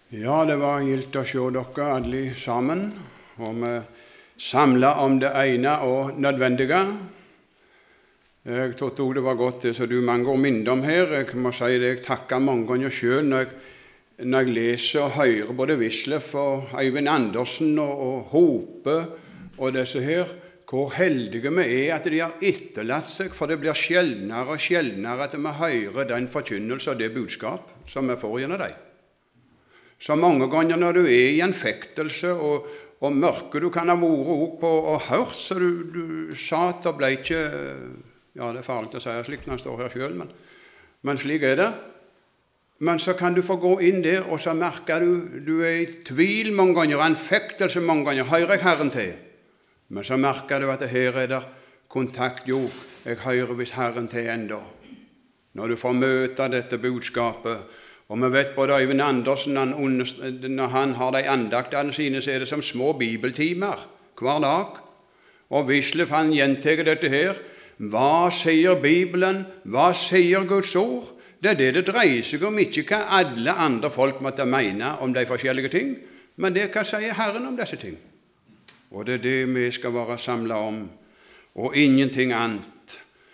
Ja, det var gildt å se dere alle sammen, og vi samlet om det ene og nødvendige. Jeg trodde også det var godt det som du mange ganger minner om her. Jeg må si det, jeg takker mange ganger selv når jeg leser og hører både Wisløff og Eivind Andersen og Hope og disse her, hvor heldige vi er at de har etterlatt seg, for det blir sjeldnere og sjeldnere at vi hører den forkynnelse og det budskap som vi får gjennom dem. Så mange ganger når du er i en fektelse og mørke du kan ha vært også på og hørt, så du satt og ble ikke, ja det er farlig å si slik når jeg står her selv, men slik er det. Men så kan du få gå inn der, og så merker du er i tvil mange ganger, en fektelse mange ganger, hører jeg Herren til? Men så merker du at her er det kontakt, jo, jeg hører hvis Herren til enda. Når du får møte dette budskapet, og vi vet både Eivind Andersen, når han har de andaktene sine, så er det som små bibeltimer hver dag. Og Wisløff han gjentar dette her. Hva sier Bibelen? Hva sier Guds ord? Det er det dreier seg om, ikke hva alle andre folk måtte mene om de forskjellige ting, men det hva sier Herren om disse ting. Og det er det vi skal være samlet om, og ingenting annet.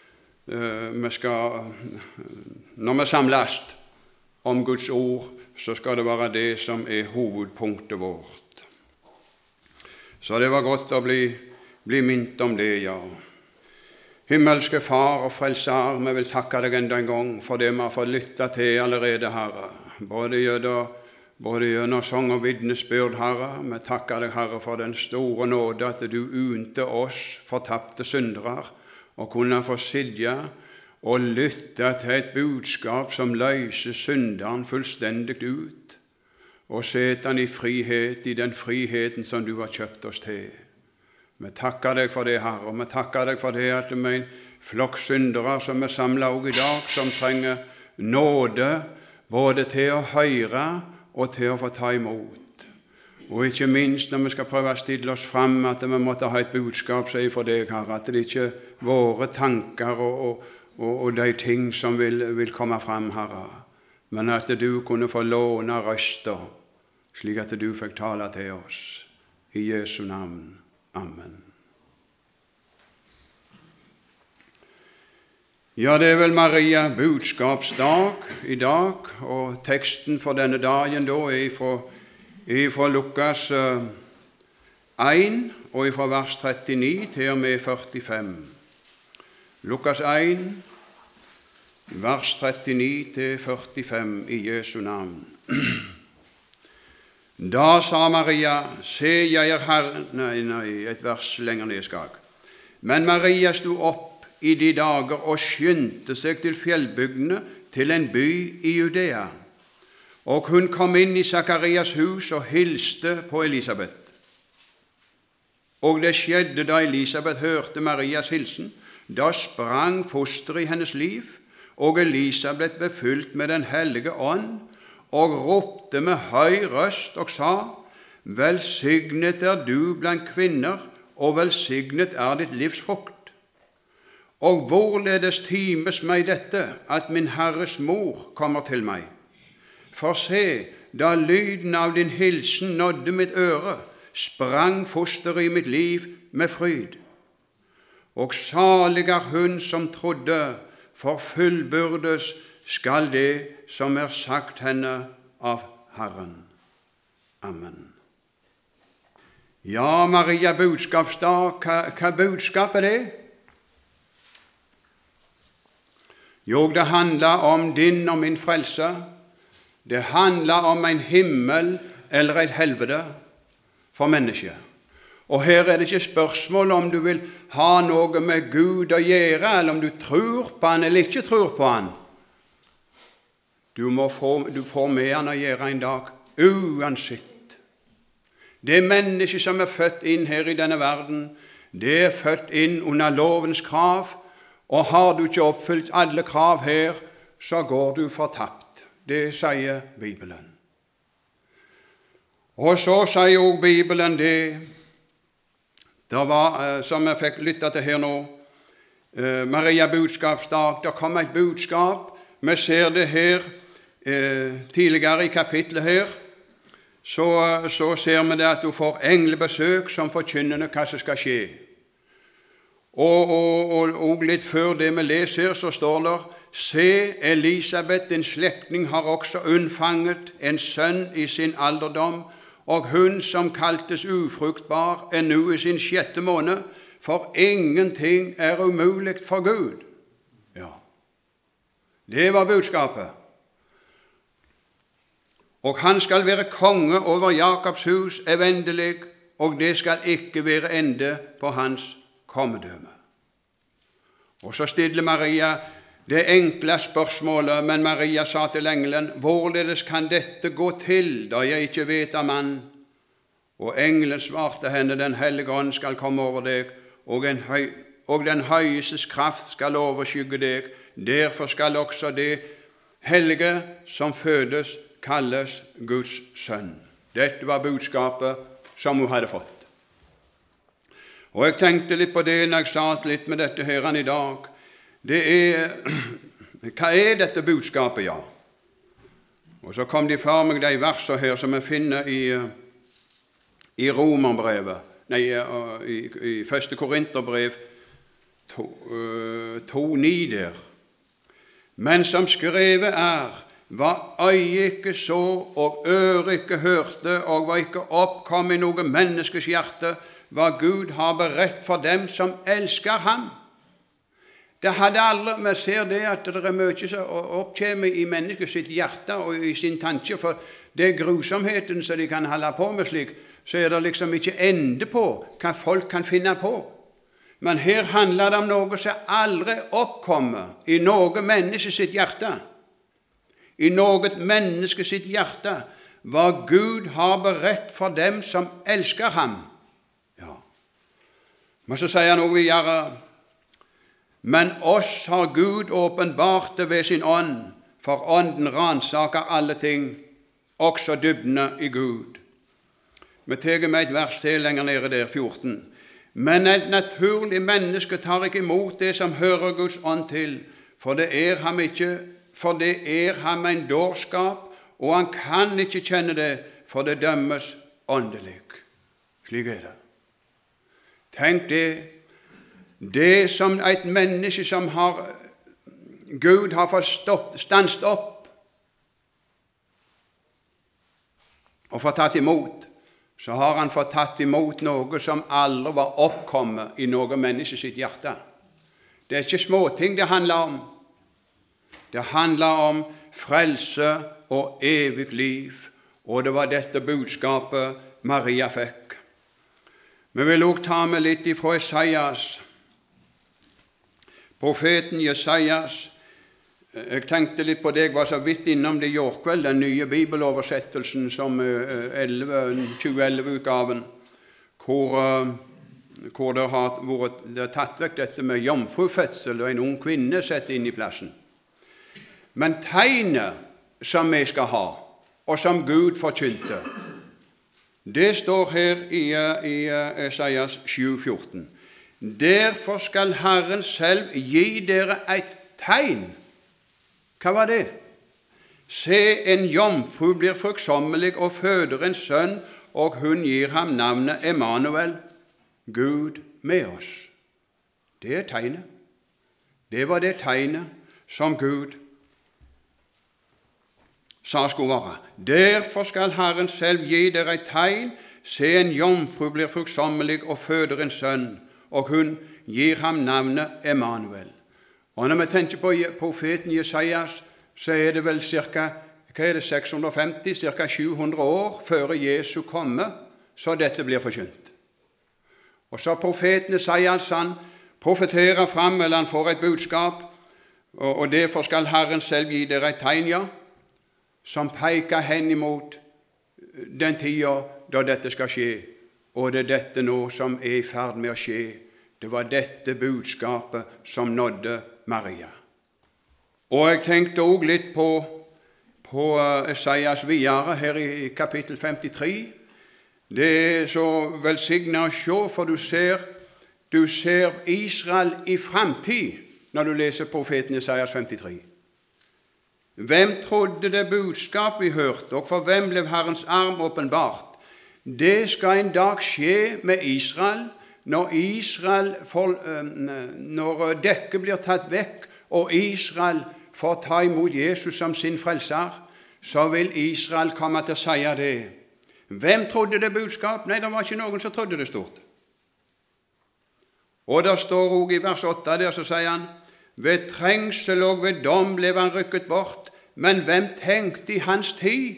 Når vi samles om Guds ord, så skal det være det som er hovedpunktet vårt. Så det var godt å bli minnet om det, ja. Himmelske Far og Frelser, vi vil takke deg enda en gang for det vi har fått lytte til allerede, Herre. Både gjennom sang og vitnesbyrd, Herre. Vi takker deg, Herre, for den store nåde at du unte oss fortapte syndere og kunne få sidde og lytte til et budskap som løser synderen fullstendig ut, og sette han i frihet, i den friheten som du har kjøpt oss til. Vi takker deg for det, Herre, og vi takker deg for det at vi er en flokk syndere som er samlet også i dag, som trenger nåde både til å høre og til å få ta imot. Og ikke minst når vi skal prøve å stille oss frem, at vi måtte ha et budskap, sier for deg, Herre, at det ikke er våre tanker og de ting som vil komme frem, Herre, men at du kunne få låne røster, slik at du fikk tale til oss. I Jesu navn. Amen. Ja, det er vel Maria budskapsdag i dag, og teksten for denne dagen da er fra Lukas 1, og fra vers 39 til og med 45. Lukas 1, vers 39 til 45 i Jesu navn. Da sa Maria, se, jeg er Herren. Nei, et vers lenger ned skal. Men Maria sto opp i de dager og skyndte seg til fjellbygdene, til en by i Judea. Og hun kom inn i Zakarias hus og hilste på Elisabeth. Og det skjedde da Elisabeth hørte Marias hilsen, da sprang fosteret i hennes liv, og Elisabeth ble fylt med den hellige ånd, og ropte med høy røst og sa, velsignet er du blant kvinner, og velsignet er ditt livs frukt. Og hvorledes times meg dette, at min Herres mor kommer til meg? For se, da lyden av din hilsen nådde mitt øre, sprang fosteret i mitt liv med fryd. Og salig er hun som trodde, for fullbyrdes skal det som er sagt henne av Herren. Amen. Ja, Maria budskapsdag, hva budskap er det? Jo, det handler om din og min frelse. Det handler om en himmel eller et helvete for mennesket. Og her er det ikke spørsmål om du vil ha noe med Gud å gjøre, eller om du tror på han eller ikke tror på han. Du får med han å gjøre en dag, uansett. Det menneske som er født inn her i denne verden, det er født inn under lovens krav, og har du ikke oppfylt alle krav her, så går du fortapt. Det sier Bibelen. Og så sier også Bibelen det, det var, som jeg fikk lytte til her nå, Maria budskapsdag, det kom et budskap, vi ser det her tidligere i kapitlet her, så ser vi det at hun får englebesøk som forkynner hva som skal skje. Og litt før det vi leser, så står det: Se, Elisabeth, din slektning, har også unnfanget en sønn i sin alderdom, og hun som kaltes ufruktbar nå i sin 6. måned, for ingenting umulig for Gud. Ja, det var budskapet. Og han skal være konge over Jakobs hus evendelig, og det skal ikke være ende på hans kommedømme. Og så stiller Maria det enkle spørsmålet, men Maria sa til engelen: Hvorledes kan dette gå til, da jeg ikke vet av mann? Og engelen svarte henne: Den hellige ånd skal komme over deg, og den høyestes kraft skal overskygge deg. Derfor skal også det hellige som fødes kalles Guds sønn. Dette var budskapet som hun hadde fått. Og jeg tenkte litt på det når jeg satt litt med dette her i dag. Hva er dette budskapet, ja? Og så kom de for meg de versene her som jeg finner i Romerbrevet, i 1. Korinterbrev 2:9 der. Men som skrevet hva øye ikke så, og øre ikke hørte, og hva ikke oppkom i noe menneskes hjerte, hva Gud har beredt for dem som elsker ham. Det hadde aldri, vi ser det at det mye som oppkommer i menneskets sitt hjerte og i sin tanke, for det grusomheten som de kan holde på med slik, så er det liksom ikke ende på hva folk kan finne på. Men her handler det om noe som aldri oppkommer i noe menneske sitt hjerte. I noe menneske sitt hjerte, hva Gud har beredt for dem som elsker ham. Ja. Men så sier han også videre: Men oss har Gud åpenbart det ved sin ånd, for ånden ransaker alle ting, også dybdene i Gud. Vi tar med et vers til lenger nede der, 14. Men et naturlig menneske tar ikke imot det som hører Guds ånd til, for det er ham en dårskap, og han kan ikke kjenne det, for det dømmes åndelig. Slik er det. Tenk det som et menneske som Gud har fått stanset opp og fått tatt imot, så har han fått tatt imot noe som aldri var oppkommet i noe menneske sitt hjerte. Det er ikke småting det handler om. Det handler om frelse og evig liv, og det var dette budskapet Maria fikk. Vi vil også ta med litt ifra Jesajas. Profeten Jesajas, jeg tenkte litt på det, jeg var så vidt innom det i går kveld, den nye bibeloversettelsen som 2011-utgaven, hvor det har vært tatt vekk dette med jomfrufødsel og en ung kvinne sett inn i plassen. Men tegnet som vi skal ha, og som Gud forkynte, det står her i Jesajas 7,14. Derfor skal Herren selv gi dere et tegn. Hva var det? Se, en jomfru blir fruktsommelig og føder en sønn, og hun gir ham navnet Emanuel, Gud med oss. Det er tegnet. Det var det tegnet som Gud sa skulle være. Derfor skal Herren selv gi dere et tegn. Se, en jomfru blir fruktsommelig og føder en sønn, og hun gir ham navnet Emanuel. Og når vi tenker på profeten Jesajas, så er det vel cirka 650, cirka 700 år før Jesu komme, så dette blir forkynt. Og så profeten Jesajas, han profeterer fram, eller han får et budskap, og derfor skal Herren selv gi dere et tegn, ja, som peker hen imot den tida da dette skal skje. Og det er dette nå som er i ferd med å skje. Det var dette budskapet som nådde Maria. Og jeg tenkte også litt på Esaias videre her i kapittel 53. Det er så velsignet å se, for du ser Israel i fremtid når du leser profeten Esaias 53. Hvem trodde det budskap vi hørte, og for hvem ble Herrens arm åpenbart? Det skal en dag skje med Israel, når dekket blir tatt vekk, og Israel får ta imot Jesus som sin frelser, så vil Israel komme til å si det. Hvem trodde det budskap? Nei, det var ikke noen som trodde det stort. Og det står også i vers 8 der, så sier han, ved trengsel og ved dom ble han rykket bort, men hvem tenkte i hans tid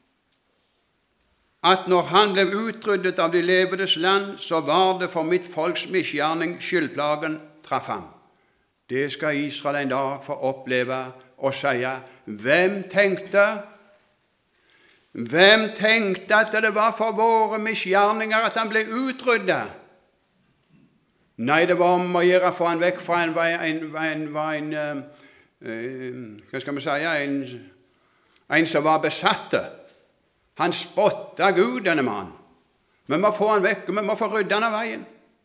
at når han ble utryddet av de levendes land, så var det for mitt folks misgjerning skyldplagen traff ham. Det skal Israel en dag få oppleve og si, hvem tenkte at det var for våre misgjerninger at han ble utryddet? Nei, det var om å gjøre for han vekk fra en som var besatte. Han spotta Gud, denne mannen. Vi må få han vekk, og vi må få rydde han av veien.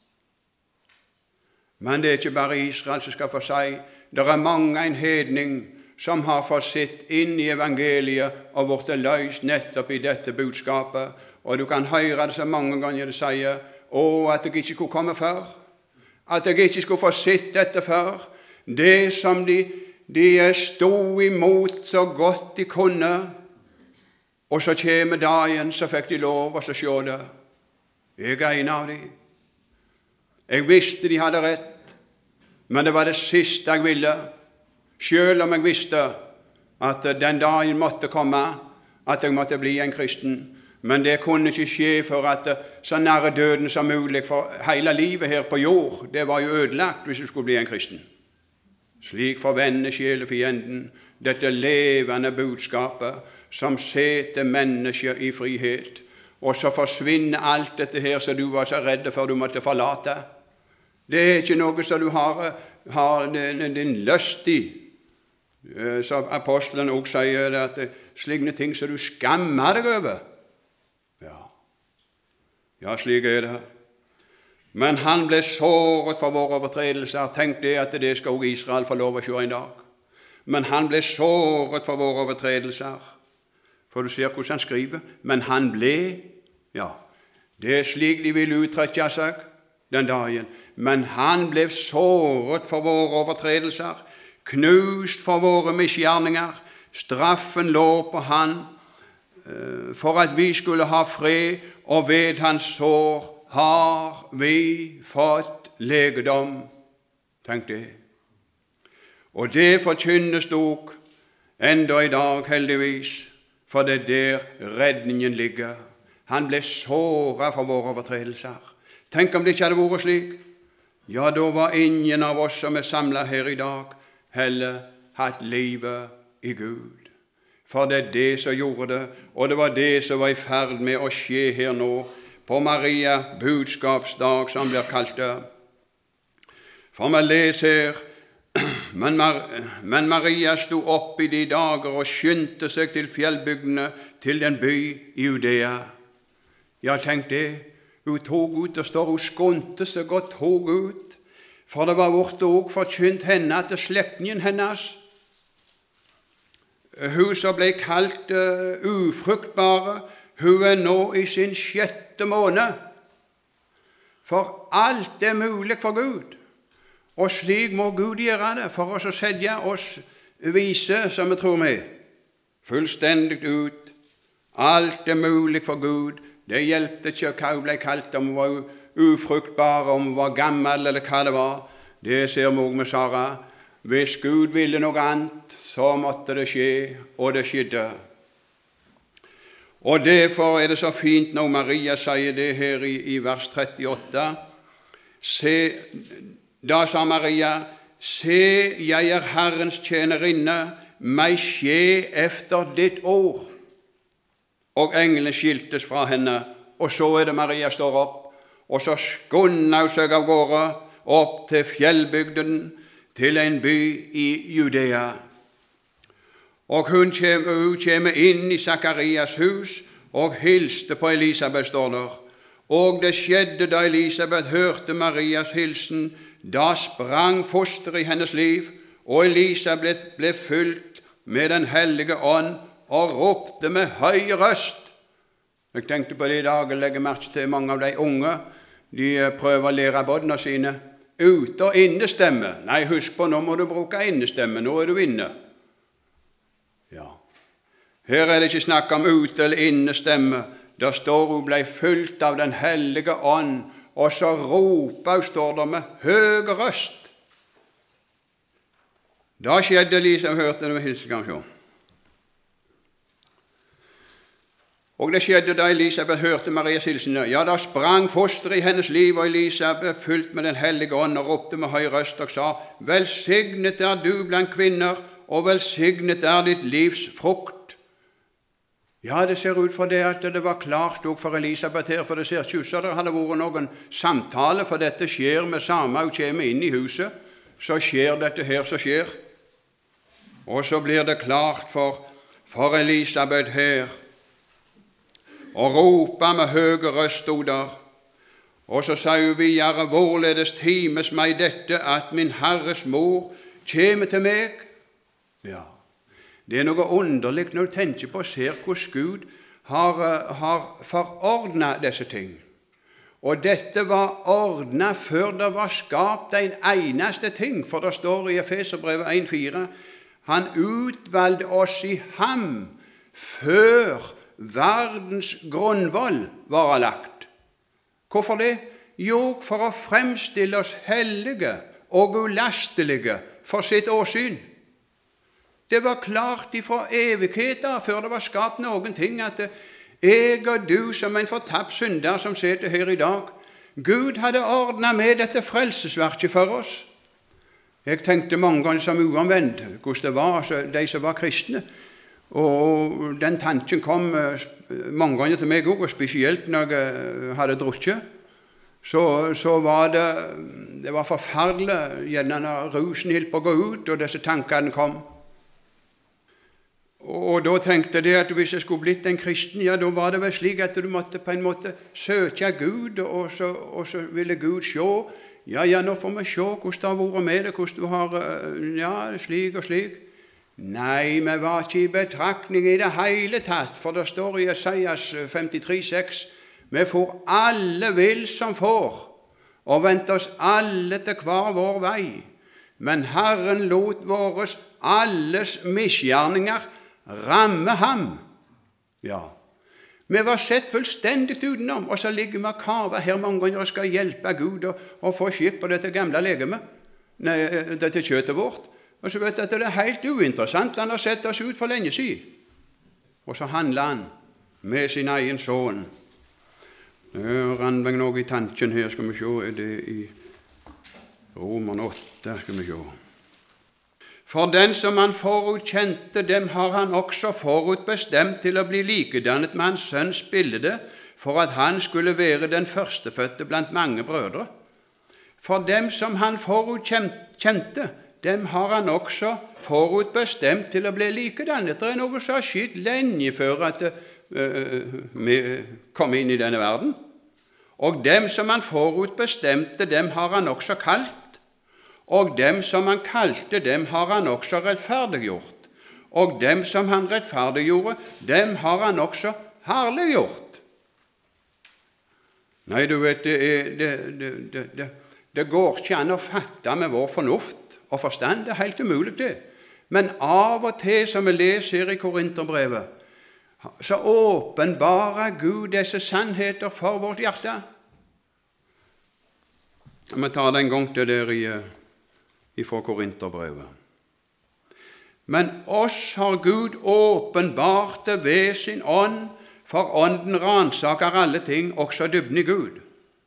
Men det er ikke bare Israel som skal få si. Det er mange en hedning som har fått sitt inn i evangeliet og blitt løst nettopp i dette budskapet. Og du kan høre det så mange ganger det sier, at jeg ikke skulle komme før. At jeg ikke skulle få sitt dette før. Det som de stod imot så godt de kunne. Og så kommer dagen, så fikk de lov å se det. Jeg er en av dem. Jeg visste de hadde rett, men det var det siste jeg ville. Selv om jeg visste at den dagen måtte komme, at jeg måtte bli en kristen. Men det kunne ikke skje for at så nære døden som mulig, for hele livet her på jord, det var jo ødelagt hvis du skulle bli en kristen. Slik forvender sjelefienden dette levende budskapet, som setter mennesker i frihet, og så forsvinner alt dette her som du var så redd for du måtte forlate. Det er ikke noe som du har din lyst i. Så apostelen også sier det, at slike ting som du skammer deg over. Ja, slik er det. Men han ble såret for våre overtredelser. Tenk det at det skal også Israel få lov å se en dag. Men han ble såret for våre overtredelser. For du ser hvordan han skriver. Men han ble, det er slik de vil uttrykke seg den dagen. Men han ble såret for våre overtredelser, knust for våre misgjerninger. Straffen lå på han, for at vi skulle ha fred, og ved hans sår har vi fått legedom. Tenk det. Og det forkynnes dog enda i dag, heldigvis, for det er der redningen ligger. Han ble såret for våre overtredelser. Tenk om det ikke hadde vært slik. Ja, da var ingen av oss som er samlet her i dag, heller hatt livet i Gud. For det er det som gjorde det, og det var det som var i ferd med å skje her nå, på Maria budskapsdag, som blir kalt det. For vi leser her, men Maria sto opp i de dager og skyndte seg til fjellbygdene, til den by i Judea. Ja, tenk det. Hun tog ut, og står hun skånte seg og tog ut, for det var vårt også forkynt henne til slektningen hennes. Hun som ble kalt ufruktbare, hun er nå i sin 6. måned. For alt er mulig for Gud. Og slik må Gud gjøre det, for oss å sette oss vise, som vi tror med, fullstendig ut. Alt er mulig for Gud. Det hjelpte ikke hva hun ble kalt, om hun var ufruktbar, om hun var gammel, eller hva det var. Det ser vi også med Sara. Hvis Gud ville noe annet, så måtte det skje, og det skjedde. Og derfor er det så fint når Maria sier det her i vers 38. Da sa Maria, se, jeg er Herrens tjenerinne, meg skje efter ditt ord. Og engelen skiltes fra henne, og så er det Maria står opp, og så skynder hun seg av gårde opp til fjellbygden, til en by i Judea. Og hun kommer inn i Zakarias hus, og hilste på Elisabeth, står der. Og det skjedde da Elisabeth hørte Marias hilsen, da sprang foster i hennes liv, og Elisabeth ble fylt med den hellige ånd og ropte med høy røst. Jeg tenkte på det i dag, og legger merke til mange av de unge, de prøver å lære bådene sine ut- og innestemme. Nei, husk på, nå må du bruke innestemme, nå er du inne. Ja, her er det ikke snakk om ut- eller innestemme. Der står hun ble fylt av den hellige ånd, og så ropa hun, står det, med høy røst. Da skjedde Lisa, hørte det med hilsegang. Og det skjedde da Elisabeth hørte Marias hilsen. Ja, da sprang fosteret i hennes liv, og Elisabeth fylt med den hellige ånd og ropte med høy røst og sa, velsignet er du blant kvinner, og velsignet er ditt livs frukt. Ja, det ser ut for det at det var klart også for Elisabeth her, for det ser ikke ut som det hadde vært noen samtale, for dette skjer med samme hun kommer inn i huset, så skjer dette her som skjer. Og så blir det klart for Elisabeth her, og ropa med høge røst stod der. Og så sa hun videre, hvorledes times meg dette at min Herres mor kommer til meg? Ja, det er noe underlig når du tenker på og ser hvordan Gud har forordnet disse ting. Og dette var ordnet før det var skapt en eneste ting, for det står i Efeserbrevet 1,4, han utvalgte oss i ham før verdens grunnvoll var lagt. Hvorfor det? Jo, for å fremstille oss hellige og ulastelige for sitt åsyn. Det var klart ifra evigheter, før det var skapt noen ting, at jeg og du som en fortapt synder som sitter her i dag, Gud hadde ordnet med dette frelsesverket for oss. Jeg tenkte mange ganger som uanvendt hvordan det var, altså de som var kristne, og den tanken kom mange ganger til meg også, og spesielt når jeg hadde drukket, så var det var forferdelig, gjerne når rusen holdt på å gå ut, og disse tankene kom. Og da tenkte jeg at hvis jeg skulle blitt en kristen, ja, da var det vel slik at du måtte på en måte søke Gud, og så ville Gud se, ja, nå får vi se hvordan det har vært med det, hvordan du har, ja, slik og slik. Nei, vi var ikke i betraktning i det hele tatt, for det står i Jesajas 53,6, vi får alle vill som får, og vent oss alle til hver vår vei. Men Herren lot våres alles misgjerninger ramme ham. Ja, vi var sett fullstendig utenom, og så ligger vi og kaver her mange ganger og skal hjelpe Gud og få skikk på dette gamle legemet, dette kjøttet vårt. Og så vet jeg at det er helt uinteressant, han har sett oss ut for lenge siden. Og så handler han med sin egen sønn. Nå rann meg noe i tanken her, skal vi se, er det i Romerne 8, skal vi se. For den som han forutkjente, dem har han også forutbestemt til å bli likedannet med hans sønns bilde, for at han skulle være den førstefødte blant mange brødre. For dem som han forutkjente, dem har han også forutbestemt til å bli likedannet. Det er noe som har skjedd lenge før at vi kom inn i denne verden. Og dem som han forutbestemte, dem har han også kalt. Og dem som han kalte, dem har han også rettferdiggjort. Og dem som han rettferdiggjorde, dem har han også herliggjort. Nei, du vet, det går ikke an å fatte med vår fornuft og forstand, det er helt umulig det. Men av og til, som vi leser i Korinterbrevet, så åpenbarer Gud disse sannheter for vårt hjerte. Vi tar det en gang til der fra Korinterbrevet. Men oss har Gud åpenbart det ved sin ånd, for ånden ransaker alle ting, også dybden i Gud.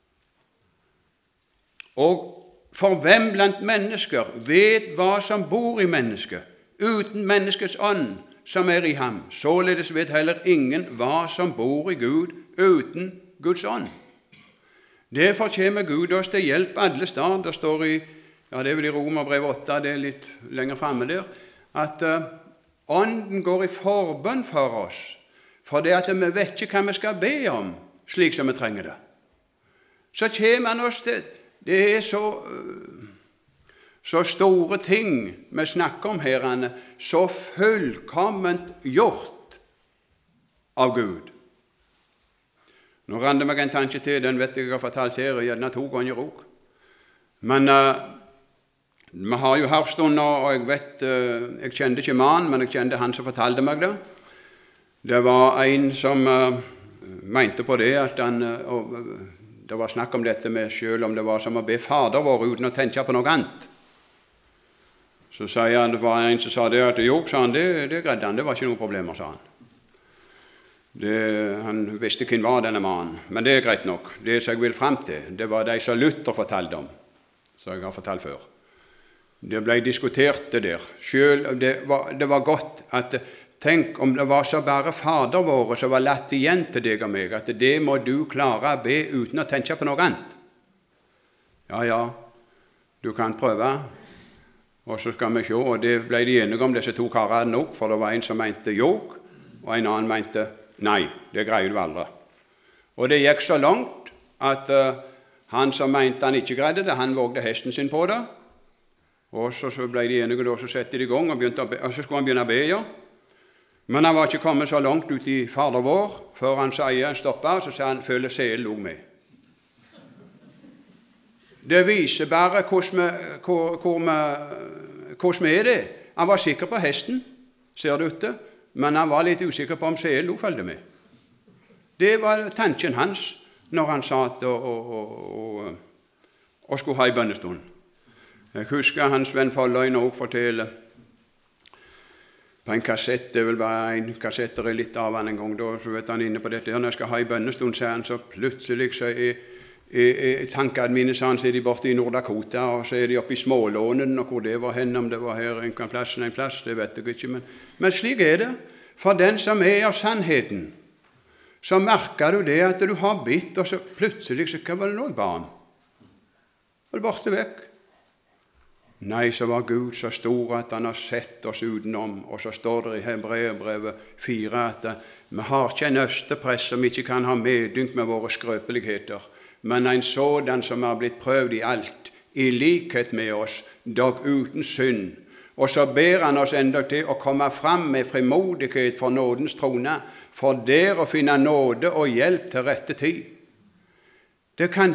Og for hvem blant mennesker vet hva som bor i mennesket, uten menneskets ånd som er i ham? Således vet heller ingen hva som bor i Gud uten Guds ånd. Derfor kommer Gud oss til hjelp alle steder. Det står i, ja, det er vel i Romerbrevet 8, det er litt lenger fremme der, at ånden går i forbønn for oss, for det at vi vet ikke hva vi skal be om, slik som vi trenger det. Så kommer han oss til. Det er Så store ting vi snakker om her, så fullkomment gjort av Gud. Nå rann det meg en tanke til, den vet jeg har fortalt her, gjerne 2 ganger også. Men vi har jo her stunder, og jeg vet, jeg kjente ikke mannen, men jeg kjente han som fortalte meg det. Det var en som mente på det, at det var snakk om dette med selv om det var som å be Fader vår uten å tenke på noe annet. Så sier han, det var en som sa det, at jo, sa han, det greide han, det var ikke noen problemer, sa han. Han visste hvem var denne mannen, men det er greit nok. Det som jeg vil frem til, det var de som Luther fortalte om, som jeg har fortalt før. Det ble diskutert det der. Selv, det var godt at, tenk om det var så bare Fader våre som var latt igjen til deg og meg, at det må du klare å be uten å tenke på noe annet. Ja, du kan prøve. Og så skal vi se, og det ble de enige om disse 2 karene nok, for det var en som mente jo, og en annen mente nei, det greier du aldri. Og det gikk så langt at han som mente han ikke greide det, han vågde hesten sin på det, og så ble de enige, og så sette de i gang, og så skulle han begynne å be, ja. Men han var ikke kommet så langt ut i Fader vår, før han sier stoppet, så sa han, føler selen også med. Det viser bare hvordan vi er det. Han var sikker på hesten, ser du ute, men han var litt usikker på om selen også følte med. Det var tanken hans når han satt og skulle ha en bønnestund. Jeg husker hans venn Folløy nå forteller på en kassett, det vil være en kassett, det er litt av han en gang, da så vet han inne på dette, når jeg skal ha en bønnestund, sier han, så plutselig så tankene mine, så han sier de borte i Nord-Dakota, og så er de oppe i Smålånen, og hvor det var hen, om det var her en plass, det vet jeg ikke, men slik er det. For den som er av sannheten, så merker du det at du har bitt, og så plutselig så hva var det noe barn? Og det borte vekk. Nei, så var Gud så stor at han har sett oss utenom, og så står det i Hebreerbrevet 4 at vi har ikke en østeprest som ikke kan ha medynk med våre skrøpeligheter, men en sådan som har blitt prøvd i alt, i likhet med oss, dog uten synd. Og så ber han oss enda til å komme fram med frimodighet for nådens trone, for der å finne nåde og hjelp til rette tid. Det kan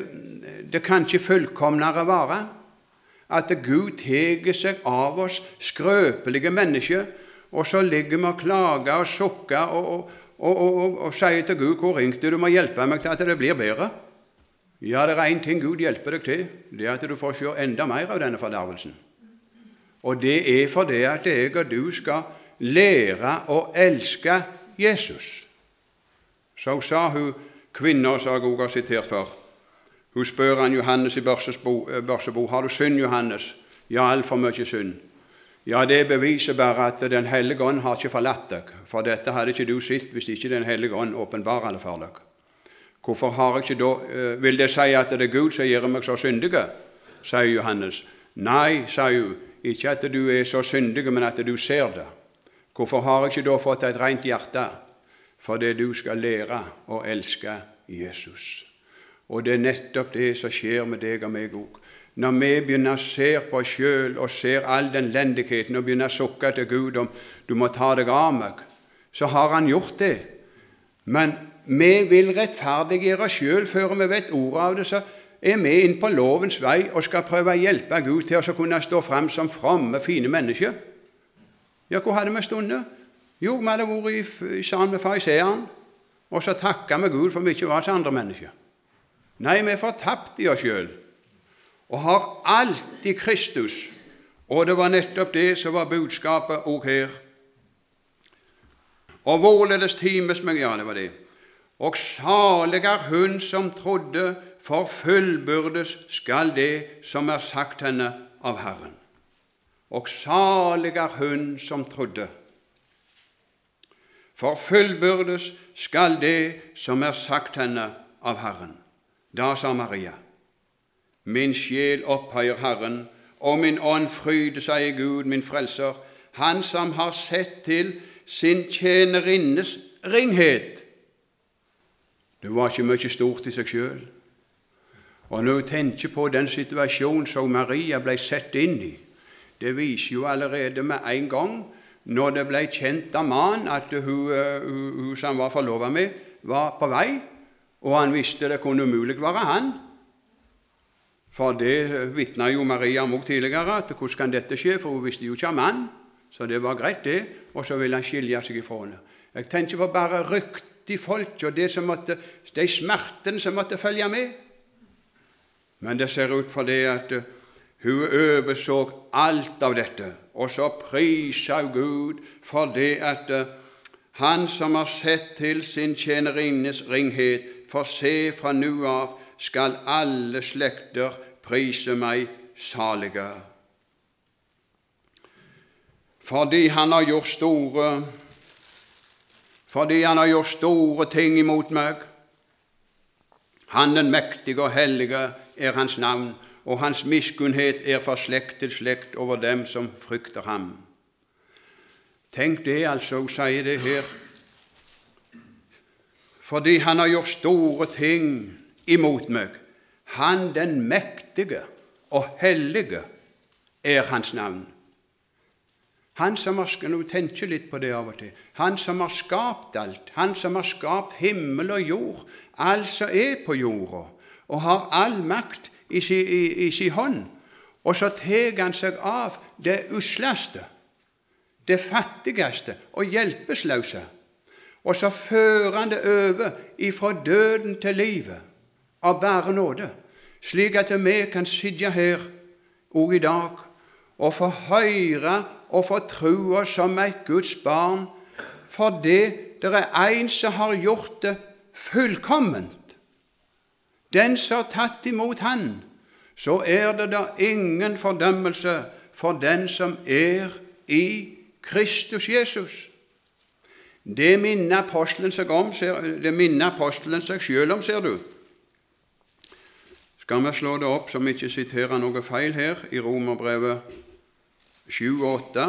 ikke fullkomnere være at Gud teger seg av oss skrøpelige mennesker, og så ligger vi og klager og sukker og sier til Gud, hvor ringte du må hjelpe meg til at det blir bedre? Ja, det er en ting Gud hjelper deg til, det er at du får se enda mer av denne fordervelsen. Og det er for det at jeg og du skal lære å elske Jesus. Så sa hun, kvinner, som jeg også har sitert før, hun spør han Johannes i Børsebo, har du synd, Johannes? Ja, alt for mye synd. Ja, det beviser bare at den hellige ånd har ikke forlatt deg, for dette hadde ikke du sett hvis ikke den hellige ånd åpenbarer det for deg. Hvorfor har jeg ikke da, vil det si at det er Gud som gjør meg så syndige, sier Johannes. Nei, sier hun, ikke at du er så syndig, men at du ser det. Hvorfor har jeg ikke da fått et rent hjerte? Fordi du skal lære å elske Jesus. Og det er nettopp det som skjer med deg og meg også. Når vi begynner å se på oss selv og ser all den lendigheten og begynner å sukke til Gud om du må ta deg av meg, så har han gjort det. Men vi vil rettferdiggjøre oss selv før vi vet ordet av det, så er vi inn på lovens vei og skal prøve å hjelpe Gud til å kunne stå frem som fromme, fine mennesker. Ja, hvor hadde vi stundet? Jo, vi hadde vært i sammen med fariseeren, og så takket vi Gud for vi ikke var som andre mennesker. Nei, vi er fortapt i oss selv, og har alt i Kristus, og det var nettopp det som var budskapet også her. Og hvorledes times meg, ja, det var det. Og salig er hun som trodde, for fullbyrdes skal det som er sagt henne av Herren. Og salig er hun som trodde, for fullbyrdes skal det som er sagt henne av Herren. Da sa Maria, min sjel opphøyer Herren, og min ånd fryder seg i Gud, min frelser, han som har sett til sin tjenerinnes ringhet. Det var ikke mye stort i seg selv. Og når du tenker på den situasjonen som Maria ble sett inn i, det viser jo allerede med en gang, når det ble kjent av mannen at hun som han var forlovet med, var på vei, og han visste det kunne umulig være han. For det vitnet jo Maria om tidligere, at hvordan kan dette skje, for hun visste jo ikke om han. Så det var greit det, og så ville han skilje seg ifra henne. Jeg tenker på bare ryktig folk, og de smertene som måtte følge med. Men det ser ut for det at hun overså alt av dette, og så priset Gud for det at han som har sett til sin tjenerinnes ringhet, for se fra nå av skal alle slekter prise meg salige. Fordi han har gjort store ting imot meg. Han den mektige og hellige er hans navn, og hans miskunnhet er fra slekt til slekt over dem som frykter ham. Tenk det altså, hun sier det her. Fordi han har gjort store ting imot meg. Han den mektige og hellige er hans navn. Han som har tenker litt på det av og til. Han som har skapt alt. Han som har skapt himmel og jord. Alt som er på jorda, og har all makt i sin hånd. Og så tar han seg av det usleste, det fattigste og hjelpeløse. Og så fører han det over ifra døden til livet av bare nåde, slik at vi kan sitte her og i dag og få høre og få tro oss som et Guds barn, for det er en som har gjort det fullkomment. Den som har tatt imot han, så er det da ingen fordømmelse for den som er i Kristus Jesus. Det minner apostelen seg selv om, ser du. Skal vi slå det opp, som ikke siterer noe feil her, i Romerbrevet 7-8.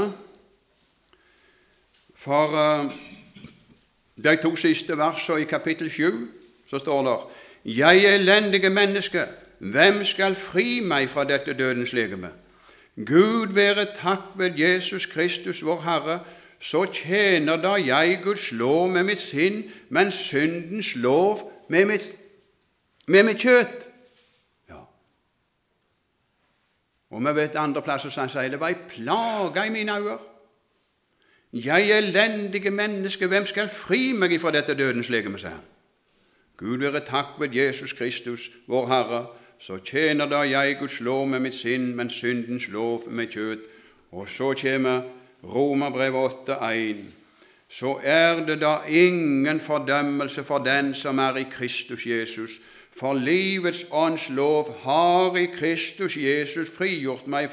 For de 2 siste versene i kapittel 7, så står det: Jeg elendige menneske, hvem skal fri meg fra dette dødens legeme? Gud være takk ved Jesus Kristus, vår Herre, så tjener da jeg Guds lov med mitt sinn, men syndens lov med mitt kjøtt. Ja. Og vi vet andre plasser som han sier, det var en plage i mine øyne. Jeg elendige menneske, hvem skal fri meg fra dette dødens legeme, sier han. Gud være takk ved Jesus Kristus, vår Herre, så tjener da jeg Guds lov med mitt sinn, men syndens lov med kjøtt. Og så kommer Romerbrevet 8:1. Så er det da ingen fordømmelse for den som er i Kristus Jesus. For livets ånds lov har i Kristus Jesus frigjort meg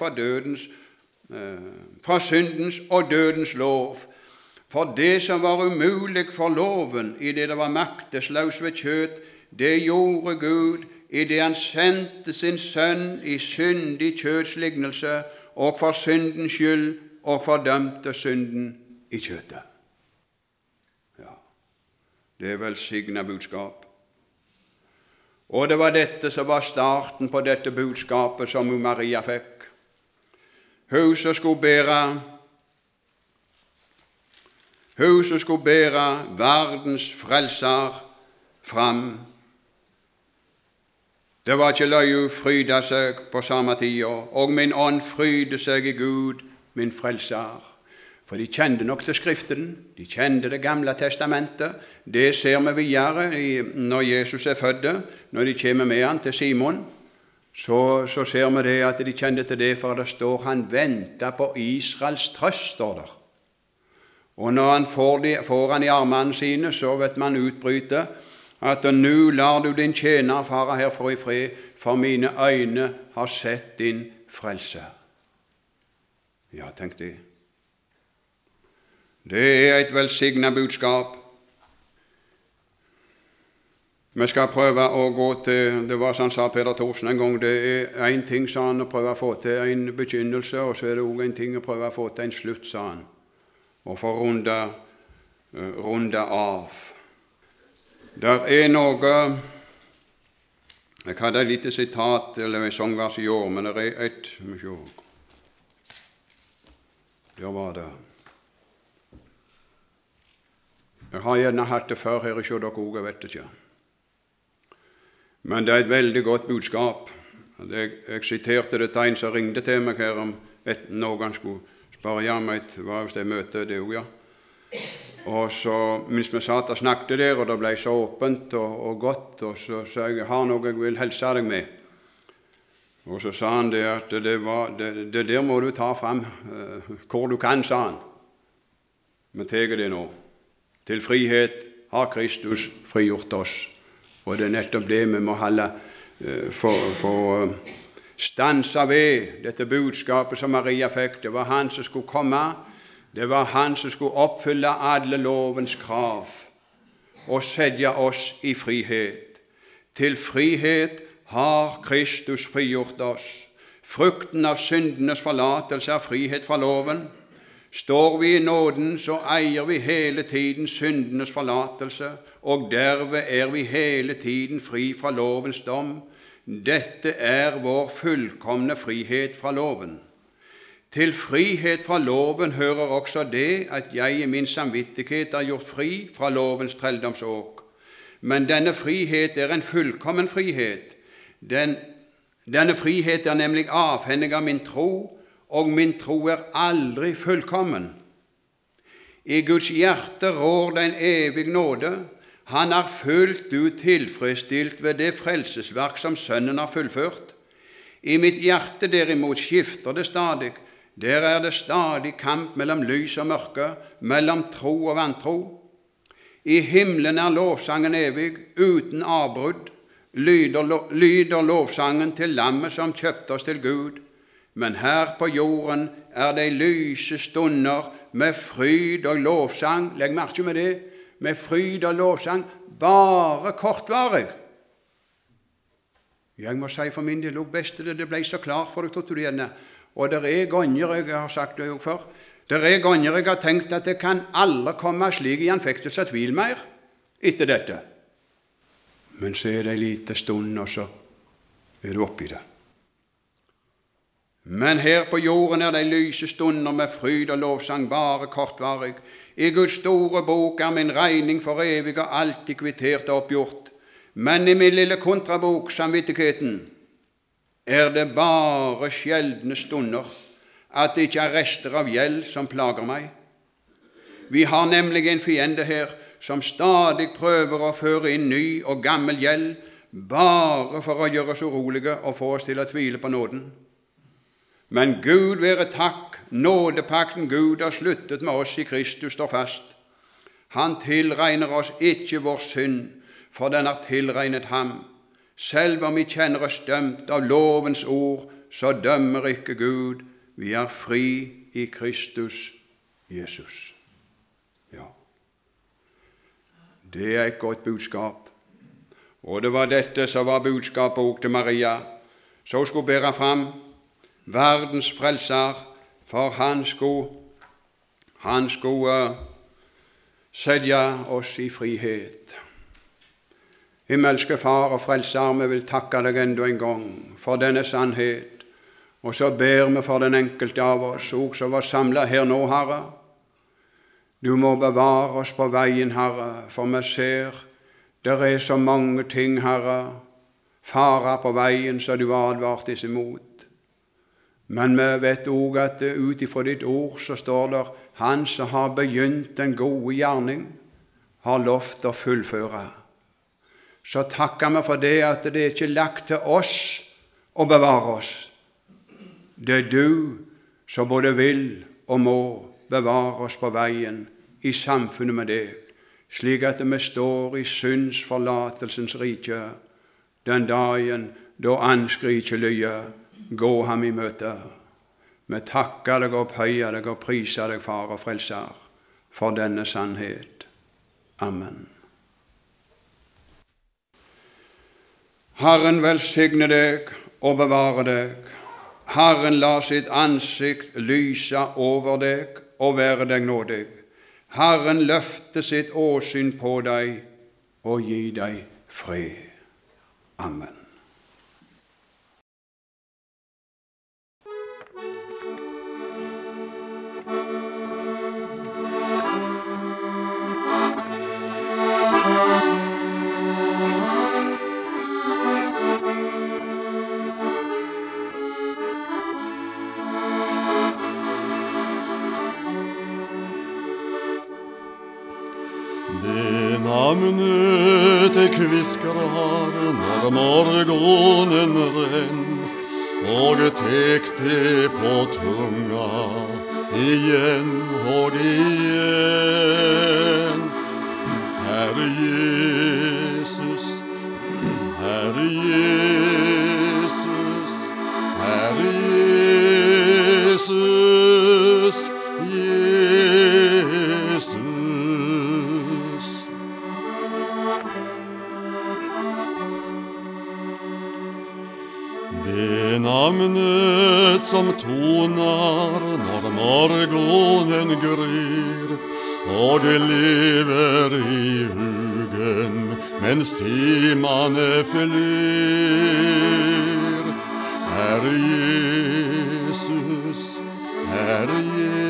fra syndens og dødens lov. For det som var umulig for loven, i det var maktesløs ved kjøtt, det gjorde Gud, i det han sendte sin sønn i syndig kjøtts lignelse, og for syndens skyld, og fordømte synden i kjøttet. Ja, det er velsignet budskap. Og det var dette som var starten på dette budskapet som Maria fikk. Hun som skulle bære verdens frelser fram. Det var ikke løye hun fryda seg på samme tid, og min ånd fryder seg i Gud, min frelser. For de kjente nok til Skriften, de kjente Det gamle testamentet. Det ser vi videre når Jesus er født, når de kommer med han til Simon. Så ser vi det at de kjente til det, for det står han ventet på Israels trøst, står der. Og når han får han i armene sine, så vet man utbryte at nå lar du din tjener fare herfra i fred, for mine øyne har sett din frelse. Ja, tenk det. Det er et velsignet budskap. Vi skal prøve å gå til, det var som han sa Peder Thorsen en gang, det er en ting, sa han, å prøve å få til en begynnelse, og så er det også en ting å prøve å få til en slutt, sa han, og få runde av. Der er Jeg hadde et lite sitat eller en sangvers i år, men det er et. Der var det. Jeg har gjerne hatt det før her i Sjådokog, jeg vet ikke. Men det er et veldig godt budskap. Jeg siterte det til en som ringte til meg her om noen skulle spørre meg hva hvis jeg møter det også, ja. Og så, mens vi satt og snakket der, og det ble så åpent og godt, og så sa jeg har noe jeg vil helse deg med. Og så sa han det at det der må du ta frem hvor du kan, sa han. Vi tar det nå. Til frihet har Kristus frigjort oss. Og det er nettopp det vi må holde for stansa ved dette budskapet som Maria fikk. Det var han som skulle komme. Det var han som skulle oppfylle alle lovens krav og sette oss i frihet. Til frihet har Kristus frigjort oss. Frukten av syndenes forlatelse er frihet fra loven. Står vi i nåden, så eier vi hele tiden syndenes forlatelse, og derved er vi hele tiden fri fra lovens dom. Dette er vår fullkomne frihet fra loven. Til frihet fra loven hører også det at jeg i min samvittighet er gjort fri fra lovens trelldomsåk. Men denne frihet er en fullkommen frihet. Denne frihet er nemlig avhengig av min tro, og min tro er aldri fullkommen. I Guds hjerte rår det en evig nåde. Han er fullt ut tilfredsstilt ved det frelsesverk som Sønnen har fullført. I mitt hjerte derimot skifter det stadig. Der er det stadig kamp mellom lys og mørke, mellom tro og vantro. I himmelen er lovsangen evig, uten avbrudd. Lyder lovsangen til lammet som kjøpte oss til Gud. Men her på jorden er det lyse stunder med fryd og lovsang. Legg merke med det. Med fryd og lovsang, bare kortvarig. Jeg må si for min del også best det ble så klart for deg, tog du gjerne. Og det er ganger, jeg har sagt det jo før, det er ganger jeg har tenkt at det kan aldri komme slik i anfektelse og tvil mer etter dette. Men så er det en liten stund, og så er du oppi det. Men her på jorden er det lyse stunder med fryd og lovsang, bare kortvarig. I Guds store bok er min regning for evig og alltid kvittert og oppgjort. Men i min lille kontrabok, samvittigheten, er det bare sjeldne stunder at det ikke er rester av gjeld som plager meg. Vi har nemlig en fiende her som stadig prøver å føre inn ny og gammel gjeld, bare for å gjøre oss urolige og få oss til å tvile på nåden. Men Gud være takk, nådepakten Gud har sluttet med oss i Kristus står fast. Han tilregner oss ikke vår synd, for den er tilregnet ham. Selv om vi kjenner oss dømt av lovens ord, så dømmer ikke Gud. Vi er fri i Kristus Jesus. Ja, det er et godt budskap. Og det var dette som var budskapet også til Maria, så hun skulle bære fram verdens frelser, for han skulle sette oss i frihet. Himmelske Far og Frelser, vi vil takke deg enda en gang for denne sannhet, og så ber vi for den enkelte av oss, og som var samlet her nå, Herre. Du må bevare oss på veien, Herre, for vi ser der er så mange ting, Herre, farer på veien som du advarte oss imot. Men vi vet også at ut ifra ditt ord så står der, han som har begynt den gode gjerning, har lovt å fullføre. Så takker vi for det at det er ikke lagt til oss å bevare oss. Det er du som både vil og må bevare oss på veien i samfunnet med deg, slik at vi står i syndsforlatelsens rike den dagen da anskrike lyder, gå ham i møte. Vi takker deg og opphøyer deg og priser deg, Far og Frelser, for denne sannhet. Amen. Herren velsigne deg og bevare deg. Herren la sitt ansikt lyse over deg og være deg nådig. Herren løfte sitt åsyn på deg og gi deg fred. Amen. navnet det kviskrar når morgonen renn, og tek det på tunga igjen og igjen. Herre Jesus, Herre Jesus, Herre Jesus, Jesus. Det navnet som tonar når morgonen gryr, og lever i hugen mens timane flyr. Herre Jesus, Herre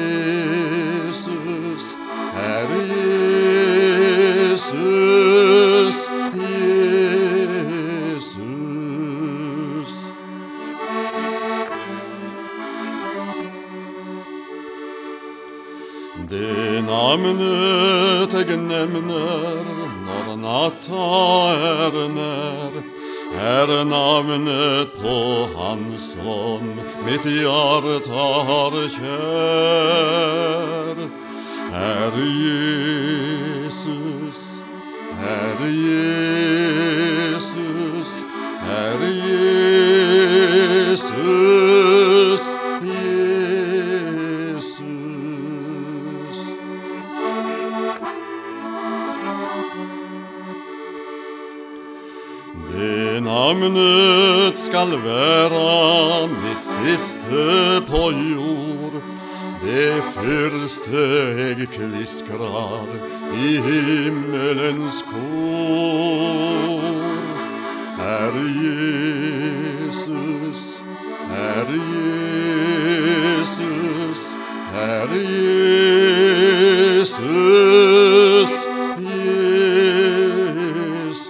Jesus, Herre Jesus, Jesus. Det navnet jeg nevner når natta nær, navnet på han som mitt hjerte har kjær. Herre Jesus, Herre Jesus, Herre Jesus, Jesus. Det navnet skal være mitt siste på jord, det første jeg kviskrar i himmelens kor. Herre Jesus, Herre Jesus, Herre Jesus, Jesus.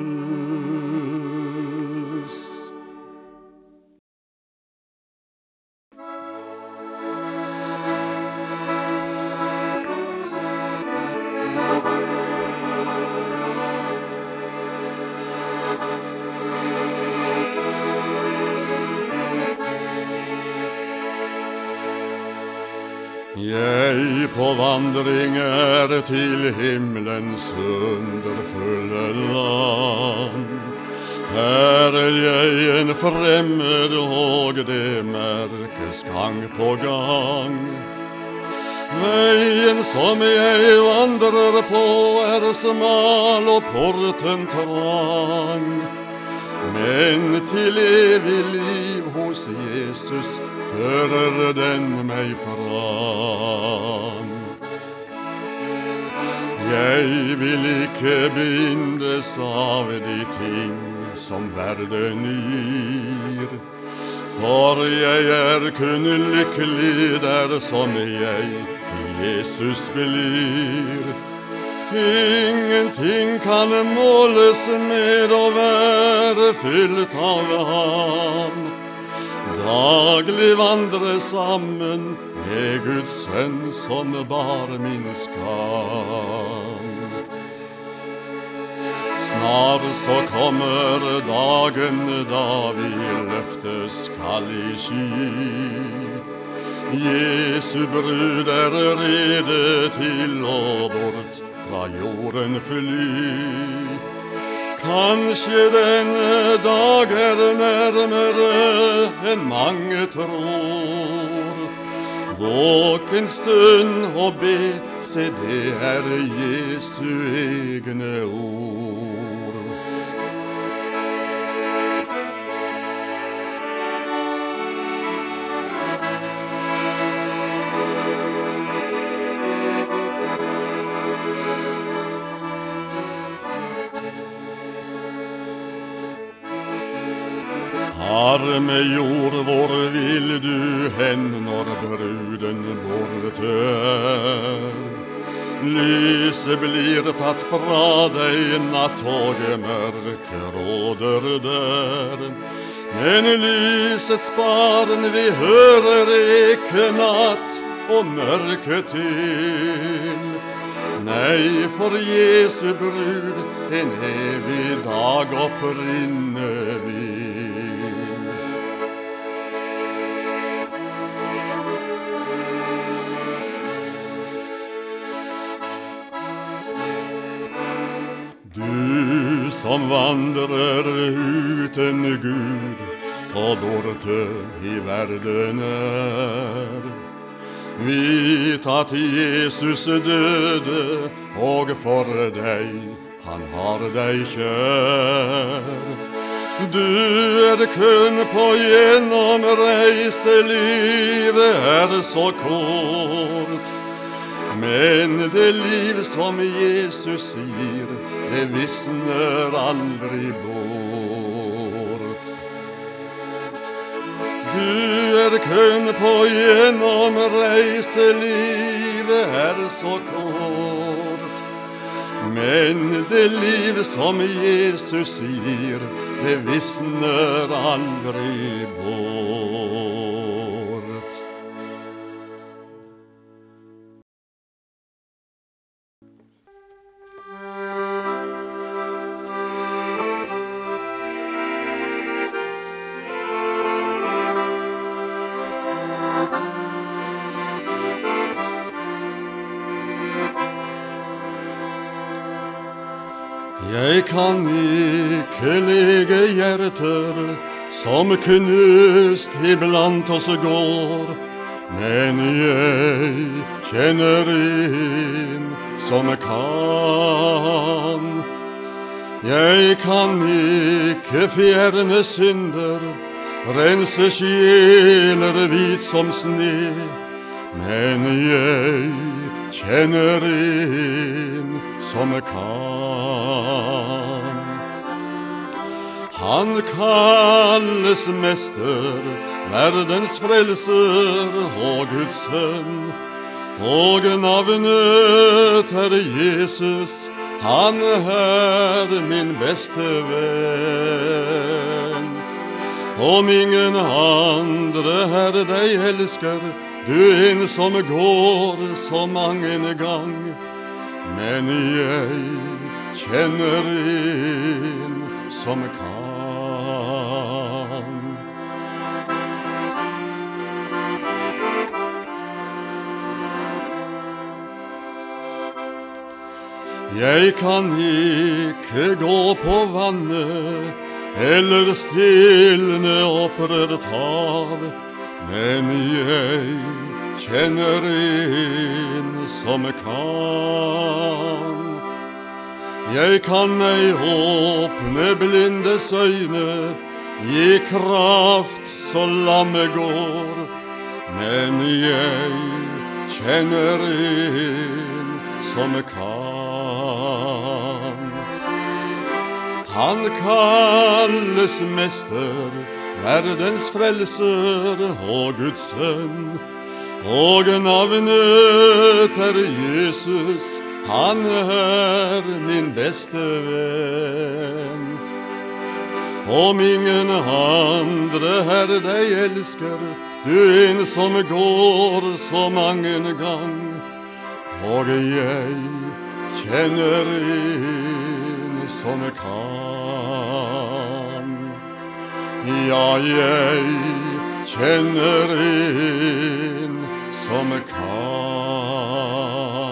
Jeg på vandring til himmelens underfulle land. Her jeg en fremmed, og det merkes gang på gang. Veien som jeg vandrer på smal og porten trang, men til evig liv hos Jesus fører den meg fram. Jeg vil ikke bindes av de ting som verden gir, for jeg kun lykkelig der som jeg i Jesus blir. Ingenting kan måles med å være fylt av ham. Daglig vandre sammen med Guds sønn som bar min skam. Snart så kommer dagen da vi løftes skal i sky. Jesu brud rede til å bort fra jorden fly. Kanskje denne dag nærmere enn mange tror. Våk en stund og be, se det Jesu egne ord. Arme jord, hvor vil du hen når bruden borte er? Lyset blir tatt fra deg, natt og mørke råder der. Men lysets barn, vi hører ikke natt og mørke til. Nei, for Jesu brud en evig dag opprinne vil. Du som vandrer uten Gud og borte i verden vit at Jesus døde, og for deg, han har deg kjær. Du kun på gjennomreise, livet så kort. Men det liv som Jesus gir, det visner aldri bort. Du kun på gjennomreise, livet så kort. Men det liv som Jesus gir, det visner aldri bort. Jeg kan ikke lege hjerter som knust iblant oss går, men jeg kjenner en som kan. Jeg kan ikke fjerne synder, rense sjeler hvit som sne, men jeg kjenner en som kan. Han kalles mester, verdens frelser og Guds sønn, og navnet Jesus, han min beste venn. Om ingen andre deg elsker, du en som går så mangen gang, men jeg kjenner en som kan. Jeg kan ikke gå på vannet, eller stilne opprørt hav, men jeg kjenner en som kan. Jeg kan ei åpne blindes øyne, gi kraft så lammet går, men jeg kjenner en som kan. Han kalles mester, verdens frelser og Guds sønn, og navnet Jesus, han min beste venn. Om ingen andre deg elsker, du en som går så mangen gang, og jeg kjenner en som kan. Ja, jeg kjenner en som kan.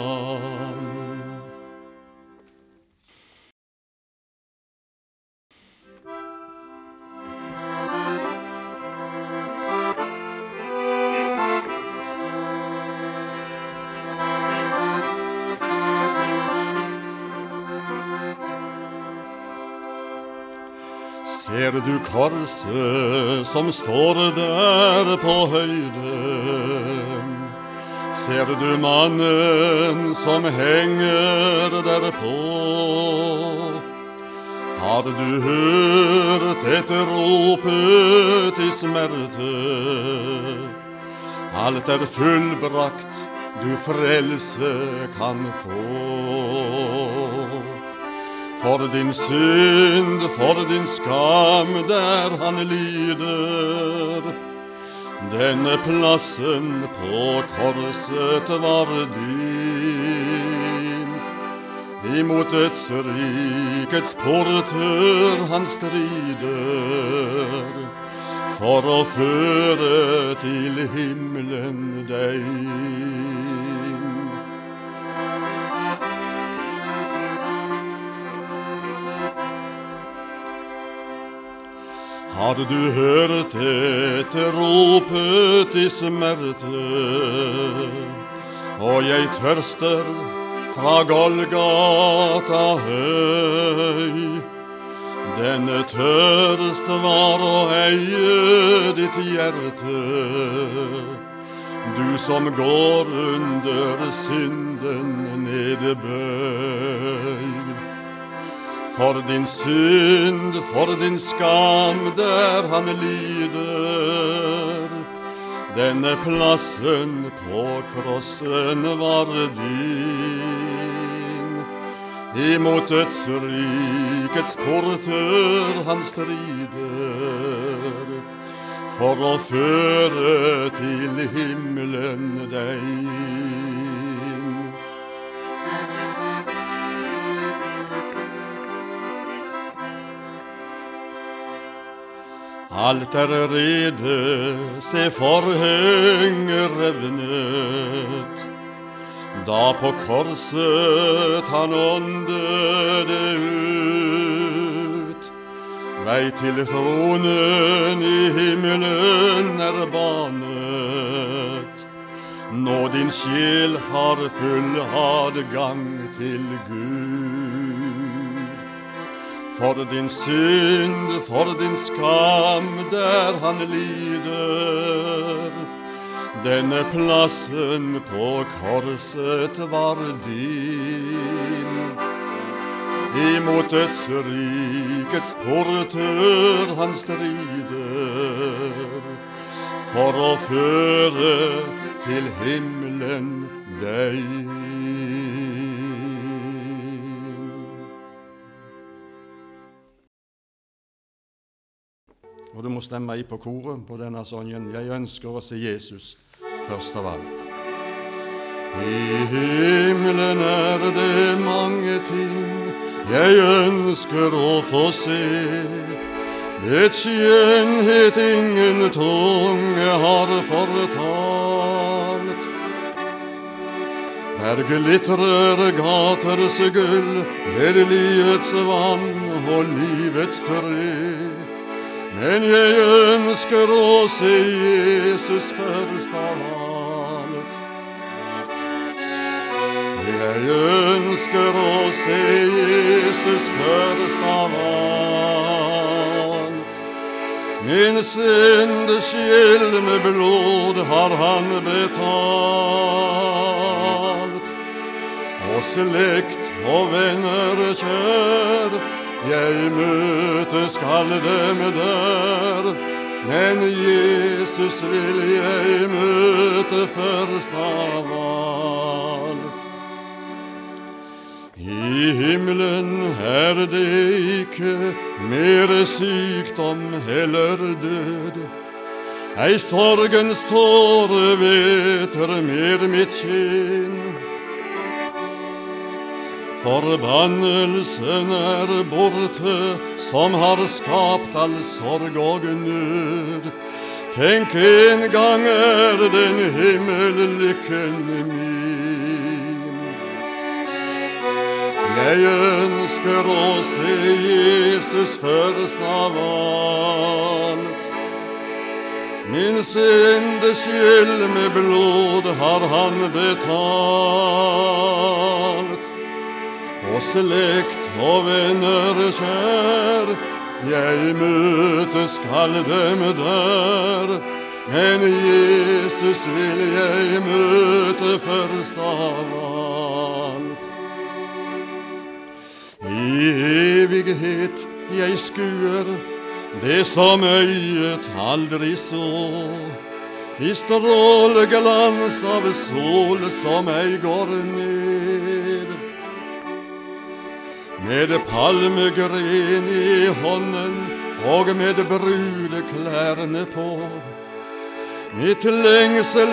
Ser du korset som står der på høyden? Ser du mannen som henger derpå? Har du hørt etter ropet i smerte? Alt fullbrakt, du frelse kan få. For din synd, for din skam, der han lider. Denne plassen på korset var din. imot dødsrikets porter han strider, for å føre til himmelen deg. Har du hørt etter ropet i smerte, og jeg tørster fra Golgata høy. Denne tørst var å eie ditt hjerte, du som går under synden nedbøyd. For din synd, for din skam, der han lider, denne plassen på krossen var din. Imot dødsrikets porter han strider, for å føre til himmelen deg. Alt rede, se forhenget revnet, da på korset han åndede ut. Vei til tronen i himmelen banet, nå din sjel har full adgang til Gud. For din synd, for din skam, der han lider, denne plassen på korset var din. Imot dødsrikets porter han strider, for å føre til himmelen deg. Og du må stemme i på koret på denne sangen. Jeg ønsker å se Jesus først av alt. I himmelen det mange ting jeg ønsker å få se. Et skjønnhet ingen tunge har fortalt. Der glitrer gaters gull ved livets vann og livets tre. Men jeg ønsker å se Jesus først av alt. Jeg ønsker å se Jesus først av alt. Min syndeskyld med blod har han betalt. Og slekt og venner kjær, jeg møter skal dem der, men Jesus vil jeg møte først av alt. I himmelen det ikke mer sykdom eller død. Ei sorgens tåre veter mer mitt kinn. Forbannelsen borte, som har skapt all sorg og nød. Tenk en gang den himmellykken min. Jeg ønsker å se Jesus først av alt. Min syndeskyld med blod har han betalt. Og slekt og venner kjær, jeg møter skal dem der, men Jesus vil jeg møte først av alt. I evighet jeg skuer det som øyet aldri så, i stråleglans av sol som ei går ned. Med palmegren i hånden og med brudeklærne på, mitt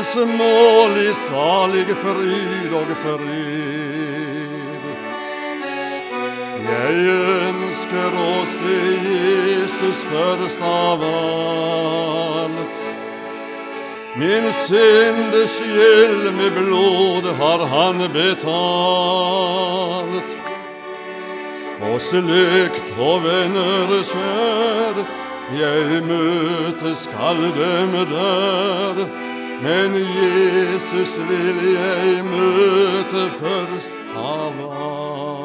lengselsmål i salig fryd og fred. ønsker å se Jesus først av alt. Min syndes skyld med blod har han betalt. Og slekt og venner kjær, jeg møte skal dem der. Men Jesus vil jeg møte først av alt.